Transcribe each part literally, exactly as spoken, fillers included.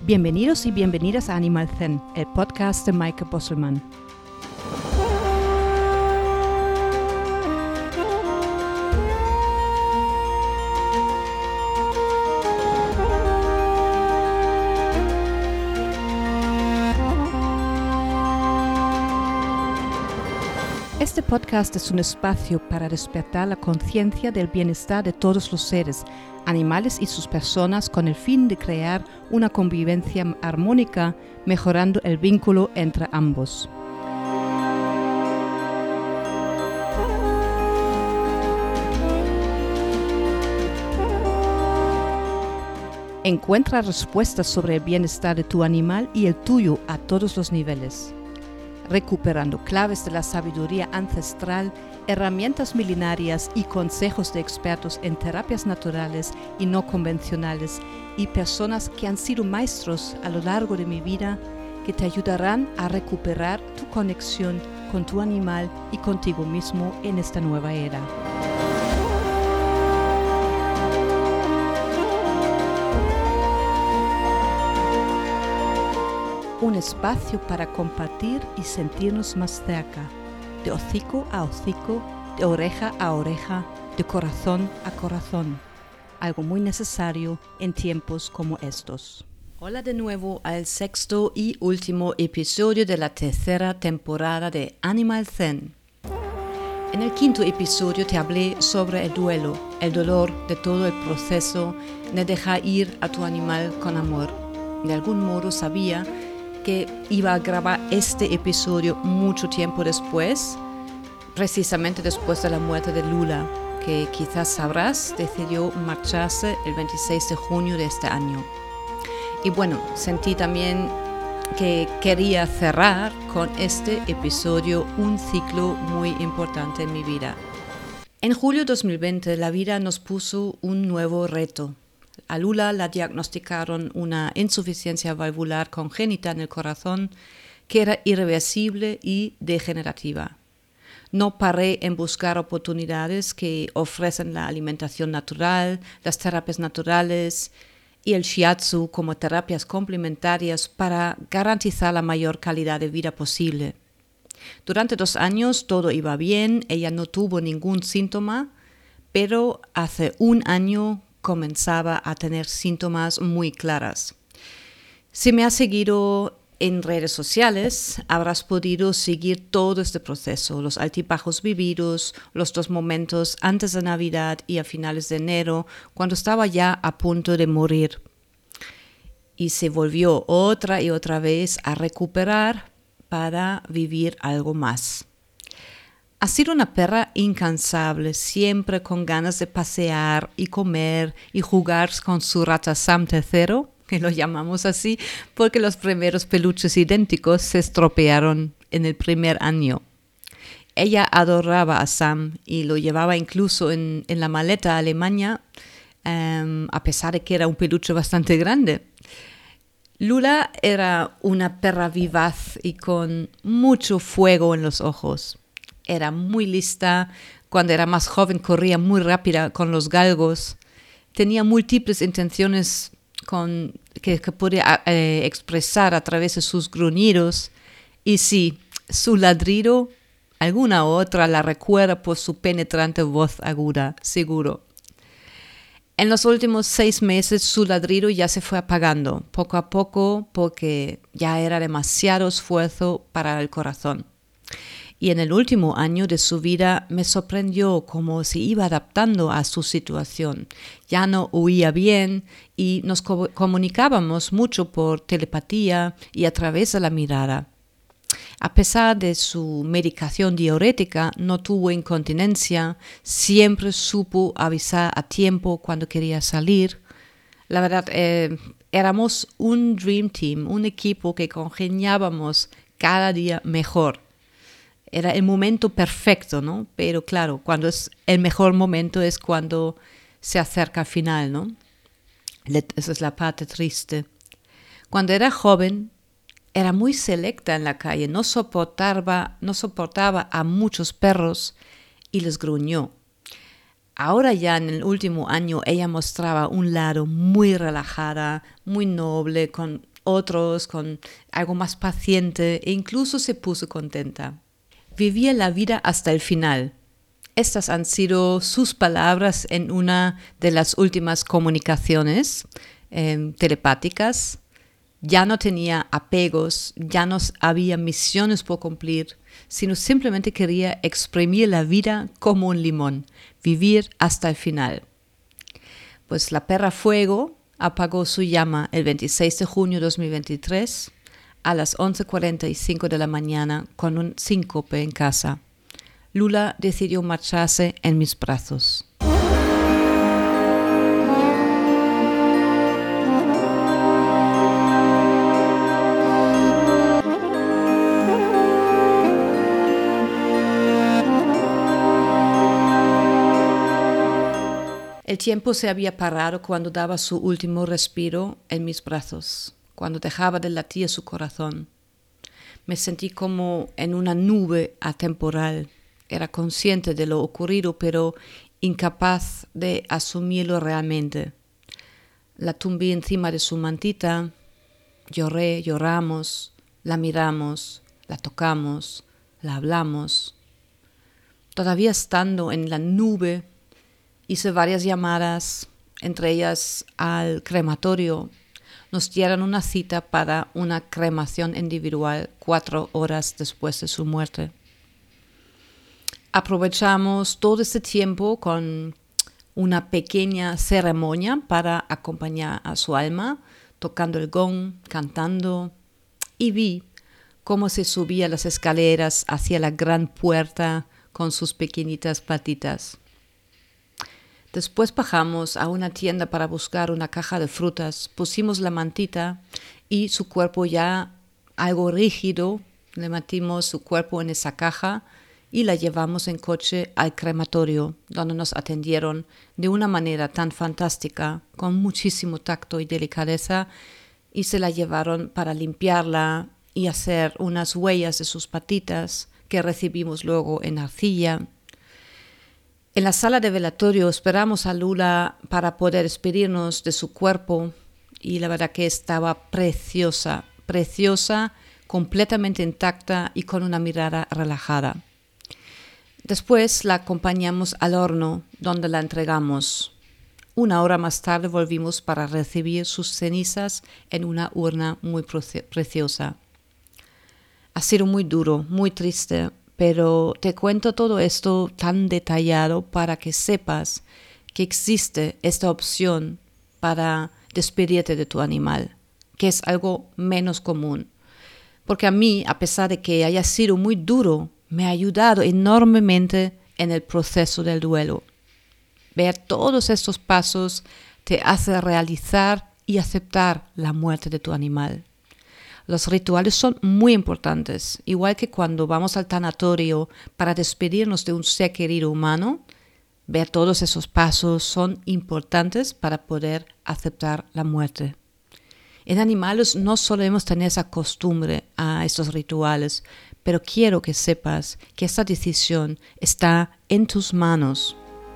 Bienvenidos y bienvenidas a Animal Zen, el podcast de Maike Bosselmann. Este podcast es un espacio para despertar la conciencia del bienestar de todos los seres, animales y sus personas, con el fin de crear una convivencia armónica, mejorando el vínculo entre ambos. Encuentra respuestas sobre el bienestar de tu animal y el tuyo a todos los niveles, recuperando claves de la sabiduría ancestral, herramientas milenarias y consejos de expertos en terapias naturales y no convencionales y personas que han sido maestros a lo largo de mi vida que te ayudarán a recuperar tu conexión con tu animal y contigo mismo en esta nueva era. Un espacio para compartir y sentirnos más cerca, de hocico a hocico, de oreja a oreja, de corazón a corazón. Algo muy necesario en tiempos como estos. Hola de nuevo al sexto y último episodio de la tercera temporada de Animal Zen. En el quinto episodio te hablé sobre el duelo, el dolor de todo el proceso de dejar ir a tu animal con amor. De algún modo sabía que iba a grabar este episodio mucho tiempo después, precisamente después de la muerte de Lula, que quizás sabrás, decidió marcharse el veintiséis de junio de este año. Y bueno, sentí también que quería cerrar con este episodio un ciclo muy importante en mi vida. En julio de dos mil veinte, la vida nos puso un nuevo reto. A Lula la diagnosticaron una insuficiencia valvular congénita en el corazón que era irreversible y degenerativa. No paré en buscar oportunidades que ofrecen la alimentación natural, las terapias naturales y el shiatsu como terapias complementarias para garantizar la mayor calidad de vida posible. Durante dos años todo iba bien, ella no tuvo ningún síntoma, pero hace un año comenzaba a tener síntomas muy claras. Si me has seguido en redes sociales, habrás podido seguir todo este proceso, los altibajos vividos, los dos momentos antes de Navidad y a finales de enero, cuando estaba ya a punto de morir. Y se volvió otra y otra vez a recuperar para vivir algo más. Ha sido una perra incansable, siempre con ganas de pasear y comer y jugar con su rata Sam tercero, que lo llamamos así, porque los primeros peluches idénticos se estropearon en el primer año. Ella adoraba a Sam y lo llevaba incluso en, en la maleta a Alemania, um, a pesar de que era un peluche bastante grande. Lula era una perra vivaz y con mucho fuego en los ojos. Era muy lista, cuando era más joven corría muy rápida con los galgos, tenía múltiples intenciones con, que, que podía eh, expresar a través de sus gruñidos, y sí, su ladrido, alguna otra la recuerda por su penetrante voz aguda, seguro. En los últimos seis meses su ladrido ya se fue apagando, poco a poco, porque ya era demasiado esfuerzo para el corazón. Y en el último año de su vida me sorprendió cómo se iba adaptando a su situación. Ya no oía bien y nos co- comunicábamos mucho por telepatía y a través de la mirada. A pesar de su medicación diurética, no tuvo incontinencia, siempre supo avisar a tiempo cuando quería salir. La verdad, eh, éramos un dream team, un equipo que congeniábamos cada día mejor. Era el momento perfecto, ¿no? Pero claro, cuando es el mejor momento es cuando se acerca al final, ¿no? Esa es la parte triste. Cuando era joven, era muy selecta en la calle, no soportaba, no soportaba a muchos perros y les gruñó. Ahora ya en el último año ella mostraba un lado muy relajada, muy noble, con otros, con algo más paciente e incluso se puso contenta. Vivía la vida hasta el final. Estas han sido sus palabras en una de las últimas comunicaciones eh, telepáticas. Ya no tenía apegos, ya no había misiones por cumplir, sino simplemente quería exprimir la vida como un limón, vivir hasta el final. Pues la perra Fuego apagó su llama el veintiséis de junio de dos mil veintitrés a las once cuarenta y cinco de la mañana con un síncope en casa. Lula decidió marcharse en mis brazos. El tiempo se había parado cuando daba su último respiro en mis brazos, cuando dejaba de latir su corazón. Me sentí como en una nube atemporal. Era consciente de lo ocurrido, pero incapaz de asumirlo realmente. La tumbé encima de su mantita, lloré, lloramos, la miramos, la tocamos, la hablamos. Todavía estando en la nube, hice varias llamadas, entre ellas al crematorio. Nos dieron una cita para una cremación individual cuatro horas después de su muerte. Aprovechamos todo este tiempo con una pequeña ceremonia para acompañar a su alma, tocando el gong, cantando, y vi cómo se subía las escaleras hacia la gran puerta con sus pequeñitas patitas. Después bajamos a una tienda para buscar una caja de frutas, pusimos la mantita y su cuerpo ya algo rígido, le metimos su cuerpo en esa caja y la llevamos en coche al crematorio, donde nos atendieron de una manera tan fantástica, con muchísimo tacto y delicadeza, y se la llevaron para limpiarla y hacer unas huellas de sus patitas que recibimos luego en arcilla. En la sala de velatorio esperamos a Lula para poder despedirnos de su cuerpo y la verdad que estaba preciosa, preciosa, completamente intacta y con una mirada relajada. Después la acompañamos al horno donde la entregamos. Una hora más tarde volvimos para recibir sus cenizas en una urna muy preciosa. Ha sido muy duro, muy triste, pero te cuento todo esto tan detallado para que sepas que existe esta opción para despedirte de tu animal, que es algo menos común. Porque a mí, a pesar de que haya sido muy duro, me ha ayudado enormemente en el proceso del duelo. Ver todos estos pasos te hace realizar y aceptar la muerte de tu animal. Los rituales son muy importantes, igual que cuando vamos al tanatorio para despedirnos de un ser querido humano. Ver todos esos pasos son importantes para poder aceptar la muerte. En animales no solemos tener esa costumbre a estos rituales, pero quiero que sepas que esta decisión está en tus manos.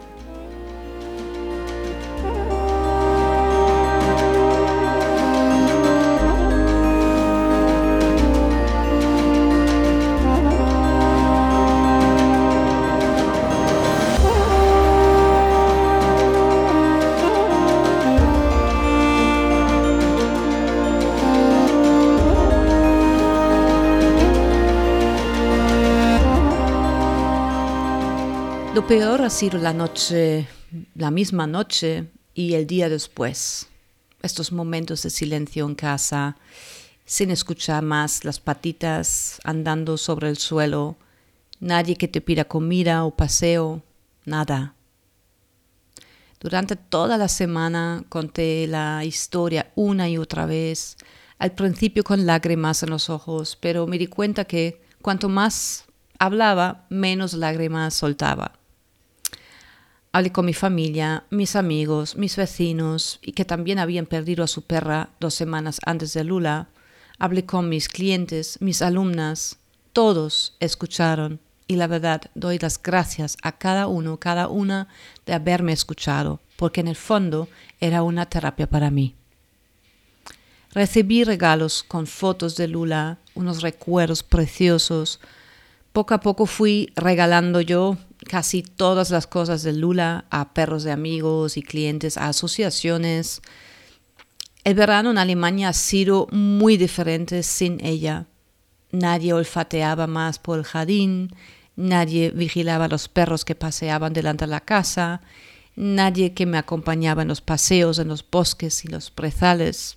Lo peor ha sido la noche, la misma noche y el día después. Estos momentos de silencio en casa, sin escuchar más las patitas andando sobre el suelo, nadie que te pida comida o paseo, nada. Durante toda la semana conté la historia una y otra vez, al principio con lágrimas en los ojos, pero me di cuenta que cuanto más hablaba, menos lágrimas soltaba. Hablé con mi familia, mis amigos, mis vecinos, y que también habían perdido a su perra dos semanas antes de Lula. Hablé con mis clientes, mis alumnas. Todos escucharon, y la verdad doy las gracias a cada uno, cada una de haberme escuchado, porque en el fondo era una terapia para mí. Recibí regalos con fotos de Lula, unos recuerdos preciosos. Poco a poco fui regalando yo casi todas las cosas de Lula a perros de amigos y clientes, a asociaciones. El verano en Alemania ha sido muy diferente sin ella. Nadie olfateaba más por el jardín, nadie vigilaba a los perros que paseaban delante de la casa, nadie que me acompañaba en los paseos en los bosques y los brezales.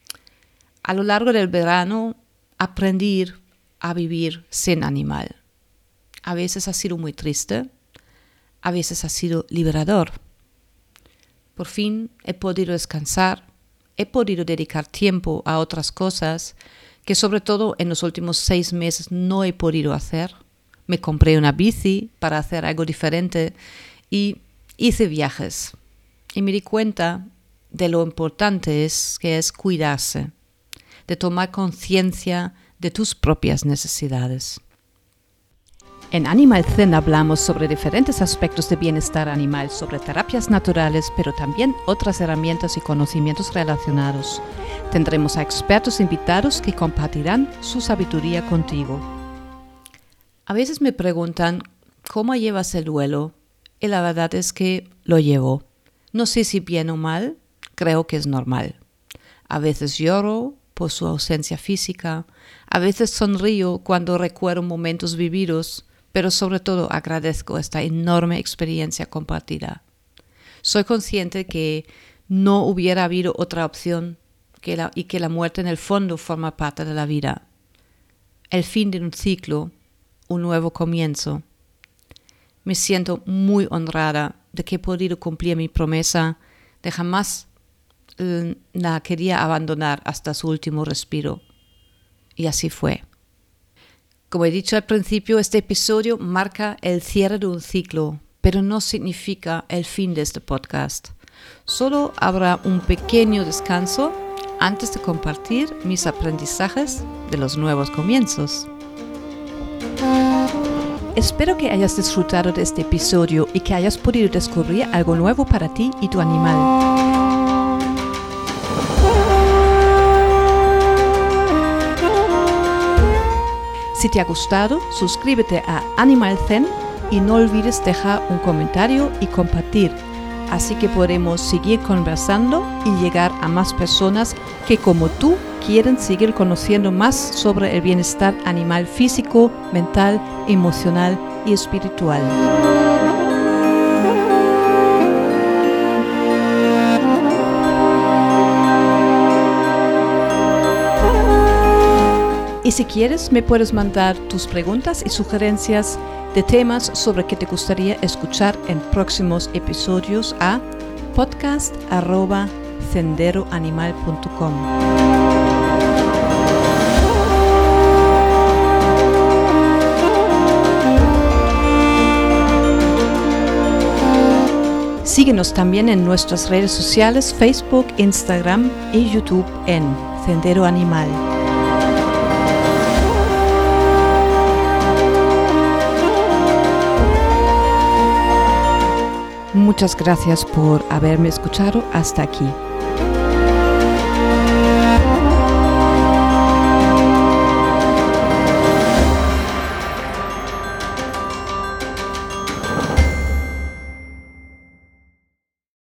A lo largo del verano aprendí a vivir sin animal. A veces ha sido muy triste, a veces ha sido liberador. Por fin he podido descansar, he podido dedicar tiempo a otras cosas que sobre todo en los últimos seis meses no he podido hacer. Me compré una bici para hacer algo diferente y hice viajes. Y me di cuenta de lo importante es que es cuidarse, de tomar conciencia de tus propias necesidades. En Animal Zen hablamos sobre diferentes aspectos de bienestar animal, sobre terapias naturales, pero también otras herramientas y conocimientos relacionados. Tendremos a expertos invitados que compartirán su sabiduría contigo. A veces me preguntan, ¿cómo llevas el duelo? Y la verdad es que lo llevo. No sé si bien o mal, creo que es normal. A veces lloro por su ausencia física, a veces sonrío cuando recuerdo momentos vividos, pero sobre todo agradezco esta enorme experiencia compartida. Soy consciente que no hubiera habido otra opción que la, y que la muerte en el fondo forma parte de la vida. El fin de un ciclo, un nuevo comienzo. Me siento muy honrada de que he podido cumplir mi promesa de jamás eh, la quería abandonar hasta su último respiro. Y así fue. Como he dicho al principio, este episodio marca el cierre de un ciclo, pero no significa el fin de este podcast. Solo habrá un pequeño descanso antes de compartir mis aprendizajes de los nuevos comienzos. Espero que hayas disfrutado de este episodio y que hayas podido descubrir algo nuevo para ti y tu animal. Si te ha gustado, suscríbete a Animal Zen y no olvides dejar un comentario y compartir. Así que podremos seguir conversando y llegar a más personas que como tú quieren seguir conociendo más sobre el bienestar animal físico, mental, emocional y espiritual. Y si quieres, me puedes mandar tus preguntas y sugerencias de temas sobre que te gustaría escuchar en próximos episodios a podcast arroba senderoanimal punto com. Síguenos también en nuestras redes sociales, Facebook, Instagram y YouTube en Sendero Animal. Muchas gracias por haberme escuchado hasta aquí.